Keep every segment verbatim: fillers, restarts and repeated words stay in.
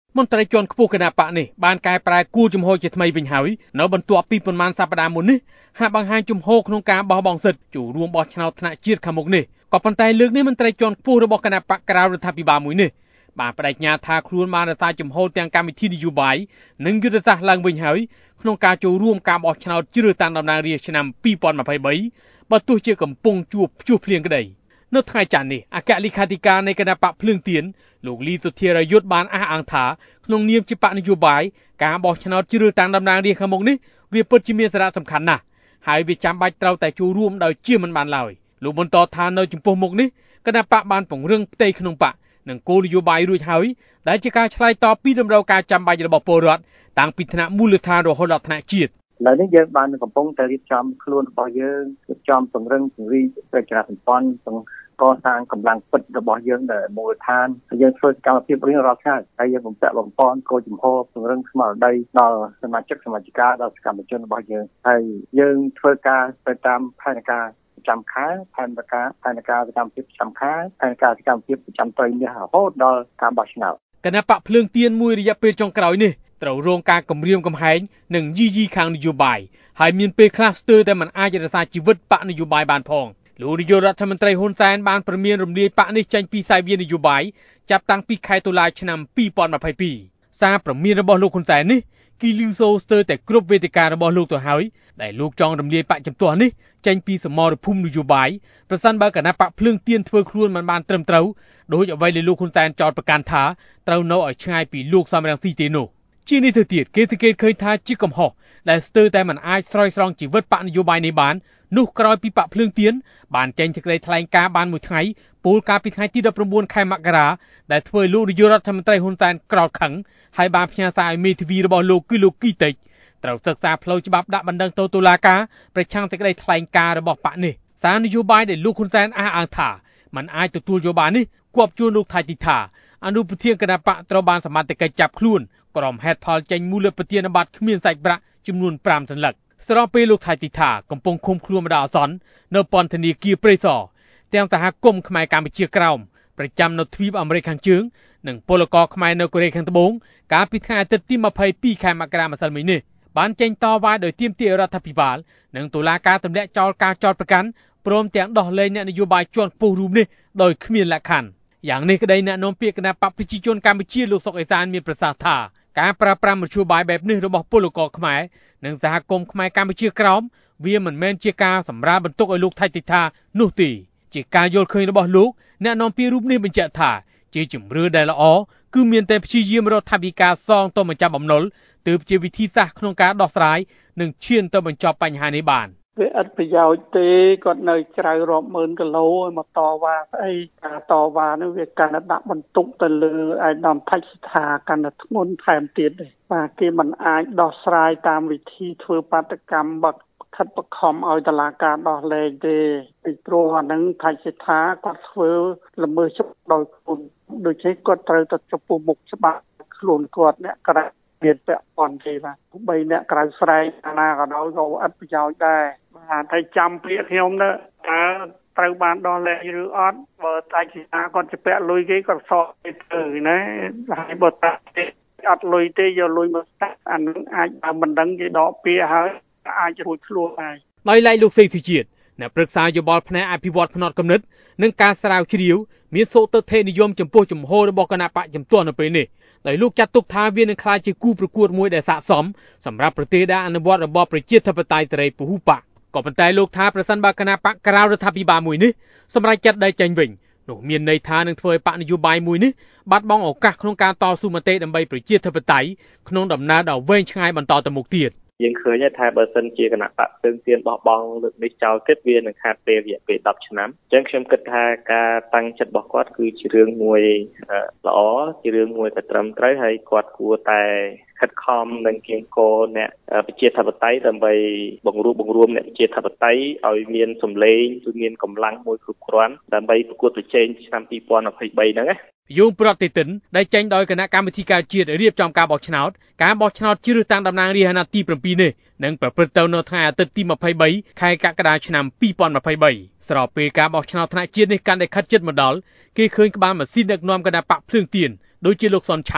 មន្ត្រីជាន់ខ្ពស់គណៈបកនេះបានកែប្រែគូជំហរជាថ្មីវិញហើយនៅបន្ទាប់ពីប៉ុន្មានសប្តាហ៍មុននេះហាក់បង្ហាញជំហរក្នុងការបោះបង់សិទ្ធិចូលរួមបោះឆ្នោតថ្នាក់ជាតិខាងមុខនេះក៏ប៉ុន្តែលើកនេះមន្ត្រីជាន់ខ្ពស់របស់គណៈបកក្រៅរដ្ឋាភិបាលមួយនេះបានបដិញ្ញាថាខ្លួនបានរក្សាជំហរទាំងកម្មវិធីនយោបាយនិងយុទ្ធសាស្ត្រឡើងវិញហើយក្នុងការចូលរួមការបោះឆ្នោតជ្រើសតាំងតំណាងរាស្ត្រឆ្នាំពីរពាន់ម្ភៃបីបើទោះជាកំពុងជួបព្យុះភ្លៀងក្តីនៅថ្ងៃច័ន្ទនេះអគ្គលេខាធិការនៃគណៈបកភ្លើងទៀនលោកលីសុធារយុទ្ធបានអះអាងថាក្នុងនាមជាបកនយោបាយការបោះឆ្នោតជ្រើសតាំងតំណាងរាស្ត្រខាងមុខនេះវាពិតជាមានសារៈសំខាន់ណាស់ហើយវាចាំបាច់ត្រូវតែចូលរួមដោយជាមិនបានឡើយលោកបន្តថានៅចំពោះមុខនេះគណៈបកបានពង្រឹងផ្ទៃក្នុងបកនិងគោលនយោបាយរួចហើយដែលជាការឆ្លើយតបពីតម្រូវការចាំបាច់របស់ពលរដ្ឋតាំងពីថ្នាក់មូលដ្ឋានរហូតដល់ថ្នាក់ជាតិឥឡូវនេះយើងបានកំពុងតែរៀបចំខ្លួនរបស់យើងរៀបចំពង្រឹងពង្រីកប្រជាសម្ព័ន្ធកសាងកម្លាំងពិតរបស់យើងដែលមូលដ្ឋានយើងធ្វើសកម្មភាពរៀងរាល់ថ្ងៃហើយយើងបំពាក់បំពន់គោលជំហរពង្រឹងស្មារតីដល់សមាជិកសមាជិកាដល់សកម្មជនរបស់យើងហើយយើងធ្វើការទៅតាមផែនការប្រចាំខែផែនការផែនការសកម្មភាពប្រចាំខែផែនការសកម្មភាពប្រចាំត្រីនេះរហូតដល់ការបោះឆ្នោតគណៈបកភ្លើងទៀនមួយរយៈពេលចុងក្រោយនេះត្រូវរងការគំរាមកំហែងនិងយីយីខាងនយោបាយហើយមានពេលខ្លះស្ទើរតែមិនអាចរក្សាជីវិតបកនយោបាយបានផងលោកនាយករដ្ឋមន្ត្រីហ៊ុនសែនបានព្រមានរំលាយបកនេះចេញពីសាយវាននយោបាយចាប់តាំងពីខែតុលាឆ្នាំពីរពាន់ម្ភៃពីរសារព្រមានរបស់លោកហ៊ុនសែននេះគីលីសូស្ទើរតែគ្រប់វេទិការបស់លោកទៅហើយដែលលោកចង់រំលាយបកជំទាស់នេះចេញពីសមរភូមិនយោបាយប្រសិនបើគណៈបកភ្លើងទៀនធ្វើខ្លួនមិនបានត្រឹមត្រូវដោយអ្វីដែលលោកហ៊ុនសែនចោទប្រកាន់ថាត្រូវនៅឲ្យឆ្ងាយពីលោកសំរងស៊ីទេនោះជានេះទៅទៀតគេសង្កេតឃើញថាជាកំហុសដែលស្ទើរតែមិនអាចស្រោចស្រង់ជីវិតបកនយោបាយនេះបាននោះក្រោយពីបកភ្លើងទៀនបានចេញសេចក្តីថ្លែងការណ៍បានមួយថ្ងៃពោលកាលពីថ្ងៃទីដប់ប្រាំបួនខែមករាដែលធ្វើលោកនាយករដ្ឋមន្ត្រីហ៊ុនសែនក្រោធខឹងហើយបានផ្ញើសារឲ្យមេធាវីរបស់លោកគឺលោកគីតិចត្រូវសិក្សាផ្លូវច្បាប់ដាក់បណ្ដឹងទៅតុលាការប្រឆាំងសេចក្តីថ្លែងការណ៍របស់បកនេះសារនយោបាយដែលលោកហ៊ុនសែនអះអាងថាมันអាចទទួលយកបាននេះគប់ជួនលោកថៃទីថាអនុប្រធានគណៈបកត្រូវបានសមត្ថកិច្ចចាប់ខ្លួនក្រុមហេតុផលចេញមូលប្រធានបទគ្មានសាច់ប្រាក់ចំនួនប្រាំសន្លឹកស្របពេលលោកថៃទីថាកំពុងឃុំខ្លួនបណ្ដោះអាសន្ននៅពន្ធនាគារព្រៃសរទាំងសហគមន៍ខ្មែរកម្ពុជាក្រោមប្រចាំនៅទ្វីបអាមេរិកខាងជើងនិងពលករខ្មែរនៅកូរ៉េខាងត្បូងកាលពីថ្ងៃអាទិត្យទីម្ភៃពីរខែមករាម្សិលមិញនេះបានចេញតវ៉ាដោយទាមទាររដ្ឋាភិបាលនិងតុលាការទម្លាក់ចោលការចោទប្រកាន់ព្រមទាំងដោះលែងអ្នកនយោបាយជាន់ខ្ពស់រូបនេះដោយគ្មានលក្ខខណ្ឌយ៉ាងនេះក្តីអ្នកនាំពាក្យគណៈបកប្រជាជនកម្ពុជាលោកសុកអេសានមានប្រសាសន៍ថាការប្រើប្រាស់មធ្យោបាយបែបនេះរបស់ពលករខ្មែរនិងសហគមន៍ខ្មែរកម្ពុជាក្រោមវាមិនមែនជាការសម្រាលបន្ទុកឲ្យលោកថៃទីថានោះទេជាការយល់ឃើញរបស់លោកអ្នកនាំពាក្យរូបនេះបញ្ជាក់ថាជាជំរឿដែលល្អគឺមានតែព្យាយាមរដ្ឋាភិបាលសងទៅម្ចាស់បំណុលទើបជាវិធីសាស្ត្រក្នុងការដោះស្រាយនិងឈានទៅបញ្ចប់បញ្ហានេះបានវាឥតប្រយោជន៍ទេគាត់នៅច្រៅរាប់ម៉ឺនគីឡូមកតវ៉ាស្អីការតវ៉ានេះវាកាន់តែដាក់បន្ទុកទៅលើឯកឧត្តមថៃសិដ្ឋាកាន់តែធ្ងន់ថែមទៀតទេបាទគេមិនអាចដោះស្រាយតាមវិធីធ្វើបាតកម្មបកខិតបខំឲ្យតុលាការដោះលែងទេពីព្រោះអានឹងថៃសិដ្ឋាគាត់ធ្វើល្មើសច្បាប់ដោយខ្លួនដូច្នេះគាត់ត្រូវទៅចំពោះមុខច្បាប់ខ្លួនគាត់អ្នកក្រៅមានពាក់ព័ន្ធទេបាទបីអ្នកក្រៅស្រែកណាក៏ដោយក៏អត់ប្រយោជន៍ដែរបាទតែចាំពាក្យខ្ញុំទៅតើត្រូវបានដោះលែងឬអត់បើតែជាគាត់ជពាក់លុយគេគាត់សល់ទៅណាហើយបើតែអត់លុយទេយកលុយមកស្តាក់អានឹងអាចបើមិនដឹងគេដកពាក្យហើយអាចរួចខ្លួនហើយដោយឡែកលោកសេទីជាតិអ្នកប្រឹក្សាយោបល់ផ្នែកអភិវឌ្ឍផ្នត់គំនិតនិងការស្រាវជ្រាវមានសុទិដ្ឋិនិយមចំពោះជំហររបស់គណៈបកជំទាស់នៅពេលនេះដោយលោកចាត់ទុកថាវានឹងក្លាយជាគូប្រកួតមួយដែលស័ក្តិសមសម្រាប់ប្រទេសដែលអនុវត្តរបបប្រជាធិបតេយ្យសេរីពហុបកក៏ប៉ុន្តែលោកថាប្រសិនបើគណៈបកក្រៅរដ្ឋាភិបាលមួយនេះសម្រេចចិត្តដែលចេញវិញនោះមានន័យថានឹងធ្វើឲ្យបកនយោបាយមួយនេះបាត់បង់ឱកាសក្នុងការតស៊ូមតិដើម្បីប្រជាធិបតេយ្យក្នុងដំណើរដ៏វែងឆ្ងាយបន្តទៅមុខទៀតយើងឃើញថាបើសិនជាគណៈបកផ្សេងទៀតបោះបង់លើកនេះចោលទៀតវានឹងខាតពេលរយៈពេលដប់ឆ្នាំអញ្ចឹងខ្ញុំគិតថាការតាំងចិត្តរបស់គាត់គឺជារឿងមួយល្អជារឿងមួយដែលត្រឹមត្រូវហើយគាត់គួរតែខិតខំនឹងគៀងគរអ្នកប្រជាធិបតេយ្យដើម្បីបង្រួបបង្រួមអ្នកប្រជាធិបតេយ្យឲ្យមានសម្លេងគឺមានកម្លាំងមួយគ្រប់គ្រាន់ដើម្បីប្រកួតប្រជែងឆ្នាំពីរពាន់ម្ភៃបីហ្នឹងណាយោងប្រតិទិនដែលចេញដោយគណៈកម្មាធិការជាតិរៀបចំការបោះឆ្នោតការបោះឆ្នោតជ្រើសតាំងតំណាងរាស្ត្រអាណត្តិទី7នេះនឹងប្រព្រឹត្តទៅនៅថ្ងៃអាទិត្យទីម្ភៃបីខែកក្កដាឆ្នាំពីរពាន់ម្ភៃបីស្របពេលការបោះឆ្នោតថ្នាក់ជាតិនេះកាន់តែខិតជិតមកដល់គេឃើញក្បាលម៉ាស៊ីនដឹកនាំគណៈបកភ្លើងទៀនដូចជាលោកសុនឆៃ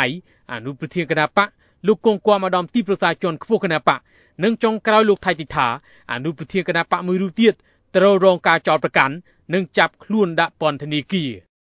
អនុប្រធានគណៈបកលោកកងគួមឧត្តមទីប្រឹក្សាជាន់ខ្ពស់គណៈបកនិងចុងក្រោយលោកថៃតិថាអនុប្រធានគណៈបកមួយរូបទៀតត្រូវរងការចោទប្រកាន់និងចាប់ខ្លួនដាក់ពន្ធនាគារ